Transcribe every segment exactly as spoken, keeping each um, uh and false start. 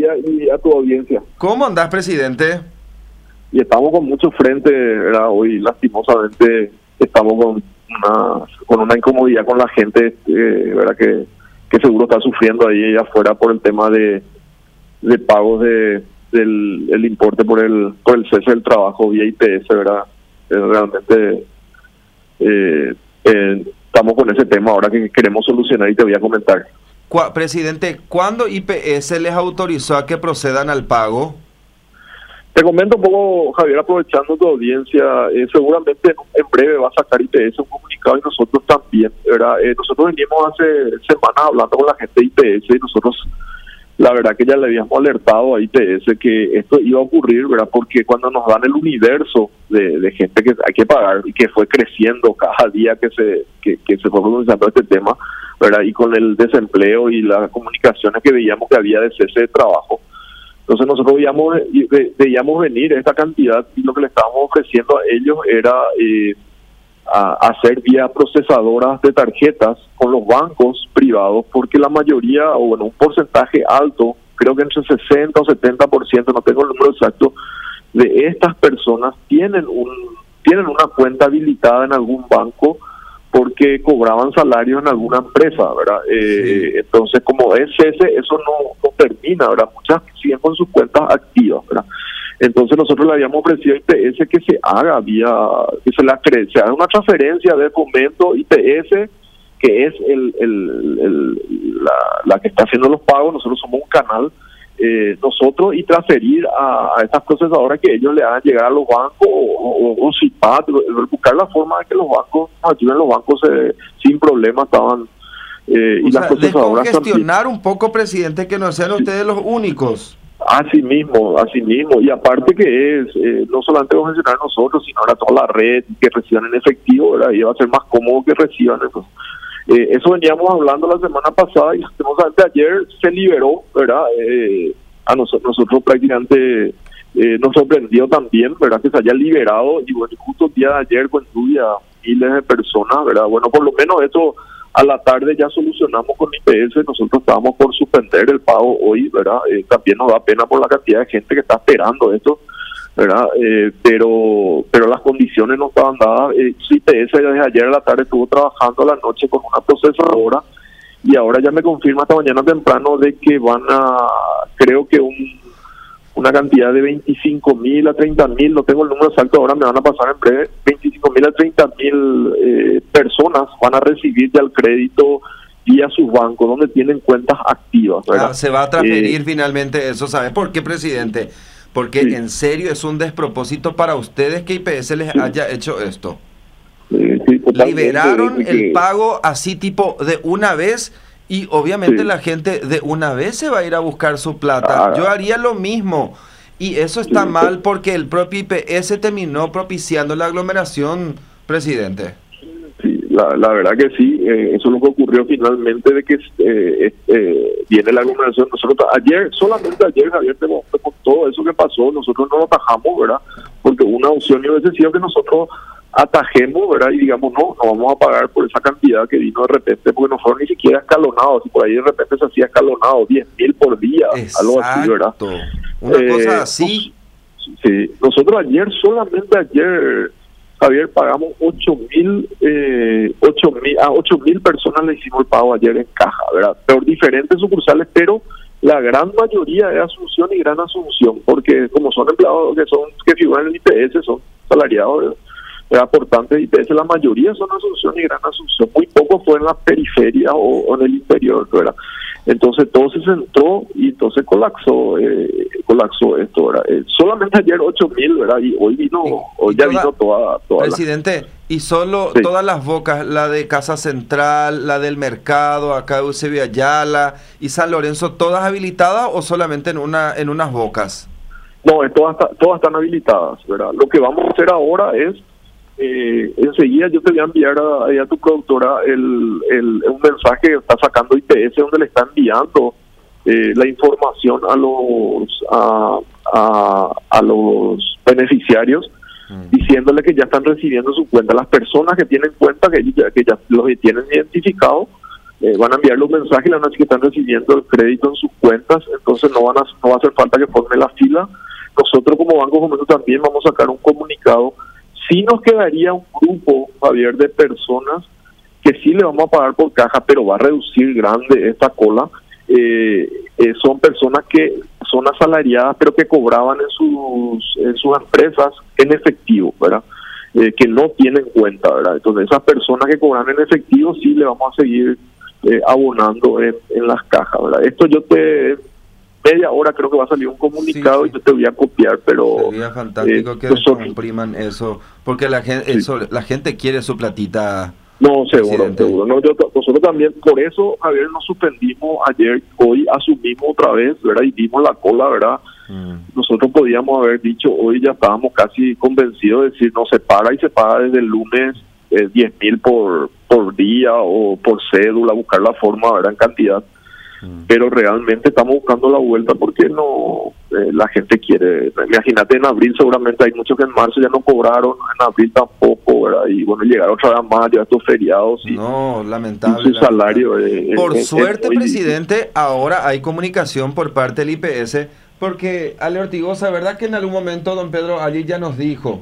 día y a tu audiencia. ¿Cómo andás, presidente? Y estamos con mucho frente, ¿verdad? Hoy lastimosamente estamos con una, con una incomodidad con la gente, eh, ¿verdad? Que, que seguro está sufriendo ahí afuera por el tema de, de pagos de, del el importe por el por el cese del trabajo vía I P S, ¿verdad? Eh, realmente eh, eh, estamos con ese tema ahora que queremos solucionar y te voy a comentar. Cu- Presidente, ¿cuándo I P S les autorizó a que procedan al pago? Te comento un poco, Javier, aprovechando tu audiencia, eh, seguramente en, en breve va a sacar I P S un comunicado y nosotros también, ¿verdad? Eh, nosotros venimos hace semanas hablando con la gente de I P S y nosotros, la verdad que ya le habíamos alertado a I P S que esto iba a ocurrir, ¿verdad? Porque cuando nos dan el universo de, de gente que hay que pagar y que fue creciendo cada día que se que, que se fue pronunciando este tema, ¿verdad? Y con el desempleo y las comunicaciones que veíamos que había de cese de trabajo, entonces nosotros veíamos, veíamos venir esta cantidad y lo que le estábamos ofreciendo a ellos era eh, a, hacer vía procesadoras de tarjetas con los bancos privados, porque la mayoría, o bueno, un porcentaje alto, creo que entre sesenta o setenta por ciento, no tengo el número exacto, de estas personas tienen un tienen una cuenta habilitada en algún banco porque cobraban salarios en alguna empresa, ¿verdad? Eh, sí. Entonces, como es ese, eso no, no termina, ¿verdad? Muchas siguen con sus cuentas activas, ¿verdad? Entonces, nosotros le habíamos ofrecido a I P S que se haga vía, que se, la, se haga una transferencia de Fomento I P S, que es el, el, el, la, la que está haciendo los pagos. Nosotros somos un canal, eh, nosotros, y transferir a, a estas procesadoras que ellos le hagan llegar a los bancos o, o, o C I P A T, buscar la forma de que los bancos nos ayuden. Los bancos eh, sin problema estaban eh, y o las sea, procesadoras descongestionar también. un poco, presidente, que no sean sí. ustedes los únicos. Así mismo, así mismo, y aparte que es, eh, no solamente vamos a mencionar nosotros, sino ahora toda la red que reciban en efectivo, ¿verdad? Y va a ser más cómodo que reciban eso. Eh, eso veníamos hablando la semana pasada y lastimosamente ayer se liberó, ¿verdad? Eh, a nosotros, nosotros prácticamente eh, nos sorprendió también, ¿verdad? Que se haya liberado y bueno, justo el día de ayer con lluvia, miles de personas, ¿verdad? Bueno, por lo menos eso a la tarde ya solucionamos con I P S, nosotros estábamos por suspender el pago hoy, ¿verdad? Eh, también nos da pena por la cantidad de gente que está esperando esto, ¿verdad? Eh, pero pero las condiciones no estaban dadas. Eh, I P S desde ayer a la tarde estuvo trabajando a la noche con una procesadora y ahora ya me confirma esta mañana temprano de que van a, creo que un una cantidad de veinticinco mil a treinta mil, no tengo el número exacto, ahora me van a pasar en breve, veinticinco mil a treinta mil eh, personas van a recibir ya el crédito vía sus bancos, donde tienen cuentas activas, ¿verdad? Ah, se va a transferir eh, finalmente eso, ¿sabe por qué, presidente? Porque sí. en serio es un despropósito para ustedes que I P S les sí. haya hecho esto. Eh, sí, Liberaron el que... pago así tipo de una vez y obviamente sí. la gente de una vez se va a ir a buscar su plata. Ah, Yo haría lo mismo y eso está sí. mal porque el propio I P S terminó propiciando la aglomeración, presidente. Sí, la, la verdad que sí, eh, eso es lo que ocurrió finalmente de que eh, eh, viene la aglomeración. Nosotros ayer, solamente ayer, Javier, con todo eso que pasó, nosotros no lo atajamos, ¿verdad? Porque una opción y hubiese sido que nosotros atajemos, ¿verdad? Y digamos, no, no vamos a pagar por esa cantidad que vino de repente, porque no fueron ni siquiera escalonados, y por ahí de repente se hacía escalonado, diez mil por día, Exacto. algo así, ¿verdad? Una eh, cosa así. Sí, nosotros ayer, solamente ayer, Javier, pagamos ocho mil, eh, ocho mil, a ocho mil personas le hicimos el pago ayer en caja, ¿verdad? Por diferentes sucursales, pero la gran mayoría es Asunción y Gran Asunción, porque como son empleados que son que figuran en el I P S, son salariados, ¿verdad? aportantes de I P S, la mayoría son Asunción y Gran Asunción, muy poco fue en la periferia o, o en el interior, ¿verdad? Entonces todo se centró y entonces colapsó eh, colapsó esto, ¿verdad? Eh, solamente ayer ocho mil, ¿verdad? Y hoy vino, y, hoy y ya toda, vino toda, toda presidente, la... y solo sí. todas las bocas, la de Casa Central, la del Mercado, acá de Eusebio Ayala y San Lorenzo, ¿todas habilitadas o solamente en una en unas bocas? No, todas, todas están habilitadas, ¿verdad? Lo que vamos a hacer ahora es Eh, enseguida yo te voy a enviar a, a tu productora el, el, un mensaje que está sacando I P S donde le está enviando eh, la información a los a, a, a los beneficiarios mm. diciéndole que ya están recibiendo su cuenta. Las personas que tienen cuenta, que ya, que ya los tienen identificados, eh, van a enviar los mensajes y le van a decir que están recibiendo el crédito en sus cuentas, entonces no van a, no va a hacer falta que forme la fila. Nosotros como Banco Fomento también vamos a sacar un comunicado. Sí nos quedaría un grupo, Javier, de personas que sí le vamos a pagar por caja, pero va a reducir grande esta cola. Eh, eh, son personas que son asalariadas, pero que cobraban en sus, en sus empresas en efectivo, ¿verdad? Eh, que no tienen cuenta, ¿verdad? Entonces esas personas que cobran en efectivo sí le vamos a seguir eh, abonando en, en las cajas, ¿verdad? Esto yo te... media hora creo que va a salir un comunicado, sí, sí. Y yo te voy a copiar, pero... Sería fantástico eh, que nosotros, compriman eso, porque la gente, sí. eso, la gente quiere su platita. No, seguro, presidente. seguro. No, yo, nosotros también, por eso, Javier, nos suspendimos ayer, hoy asumimos otra vez, ¿verdad? Y dimos la cola, ¿verdad? Mm. Nosotros podíamos haber dicho, hoy ya estábamos casi convencidos de decir, no, se paga y se paga desde el lunes eh, diez mil por, por día o por cédula, buscar la forma, ¿verdad? En cantidad. Pero realmente estamos buscando la vuelta porque no eh, la gente quiere. Imagínate, en abril seguramente hay muchos que en marzo ya no cobraron, en abril tampoco, ¿verdad? Y bueno, llegar otra vez más, ya estos feriados y, no, lamentable, y su salario. Eh, por eh, suerte, eh, presidente, eh, ahora hay comunicación por parte del I P S, porque Ale Ortigosa, ¿verdad que en algún momento don Pedro allí ya nos dijo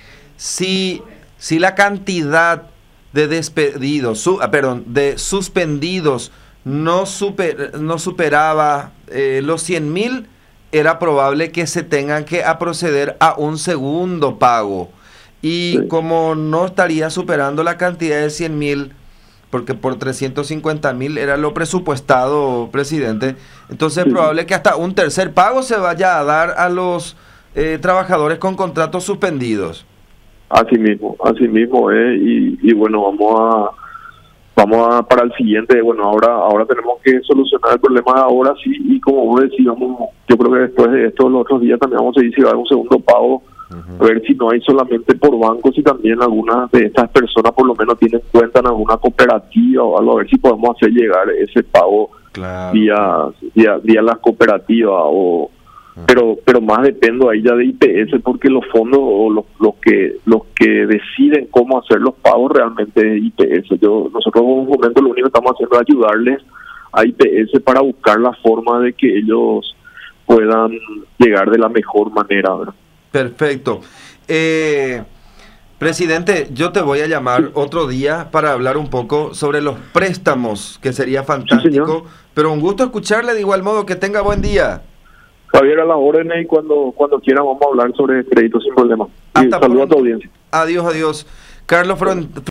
si, si la cantidad de despedidos, su, ah, perdón, de suspendidos no, super, no superaba eh, los cien mil, era probable que se tengan que a proceder a un segundo pago. Y sí. Como no estaría superando la cantidad de cien mil, porque por trescientos cincuenta mil era lo presupuestado, presidente, entonces sí. Es probable que hasta un tercer pago se vaya a dar a los eh, trabajadores con contratos suspendidos. Así mismo, así mismo, eh, y, y bueno, vamos a... Vamos a para el siguiente, bueno, ahora ahora tenemos que solucionar el problema de ahora, sí, y como vos decís, vamos, yo creo que después de esto, los otros días también vamos a seguir si va a haber un segundo pago, uh-huh. A ver si no hay solamente por bancos y también algunas de estas personas por lo menos tienen cuenta en alguna cooperativa o algo, a ver si podemos hacer llegar ese pago claro. vía, vía, vía las cooperativas o... pero pero más dependo ahí ya de I P S porque los fondos o los, los que los que deciden cómo hacer los pagos realmente es I P S. Yo nosotros en un momento lo único que estamos haciendo es ayudarles a I P S para buscar la forma de que ellos puedan llegar de la mejor manera, ¿verdad? Perfecto. Eh, presidente, yo te voy a llamar sí. otro día para hablar un poco sobre los préstamos, que sería fantástico, sí, pero un gusto escucharle de igual modo. Que tenga buen día. Javier, a las órdenes, y cuando cuando quiera vamos a hablar sobre créditos sin problema. Saludos a tu audiencia. Adiós, adiós. Carlos Front